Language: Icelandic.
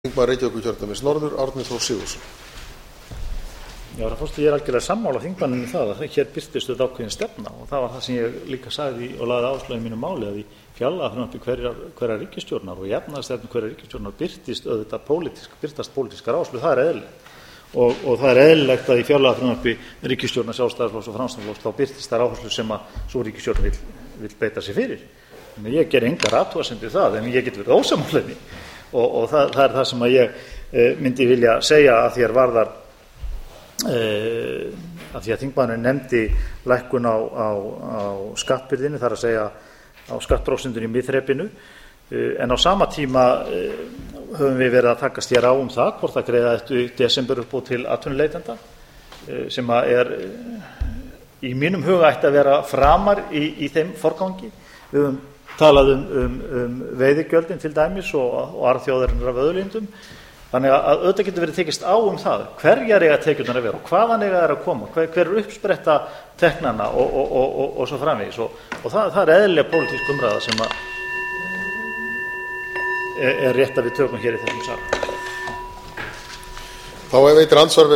Þingmaður Reykjavíkurkjördæmis norður, Árni Þór Sigurðsson. Já, herra forseti, ég algjörlega sammála þingmanninum það að hér birtist auðvitað ákveðin stefna og það var það sem ég líka sagði og lagði áherslu í mínu máli að í fjárlagafrumvarpi hverrar ríkisstjórnar og í efnahagsstefnu hverrar ríkisstjórnar birtast pólitískar áherslur, það er eðlilegt og það er eðlilegt að í fjárlagafrumvarpi ríkisstjórnar Sjálfstæðisflokks og Framsóknarflokks þá birtist þær áherslur sem að sú ríkisstjórn vill beita sig fyrir. Þannig ég ger engar athugasemdir það en ég get verið ósammála henni og það er það sem að ég myndi vilja segja að því varðar að því að þingmaðurinn nefndi lækkun á skattbyrðinni, það er að segja á skattprósentunni í miðþrepinu, en á sama tíma höfum við verið að takast hér á það hvort að greiða eftir desemberuppbót til atvinnuleitenda sem að í mínum huga ætti að vera framar í þeim forgangi. Við höfum talað um veiðigjöldin til dæmis og arðþjóðarinnar af auðlindum. Þannig að auðvitað getur verið tekist á það hverjar eiga tekjurnar að vera og hvaðan eiga þær að koma, hver uppspretta teknanna og svo framvegis og það er eðlileg pólitísk umræða sem að er rétt að við tökum hér í þessum sal. Þá veitir andsvar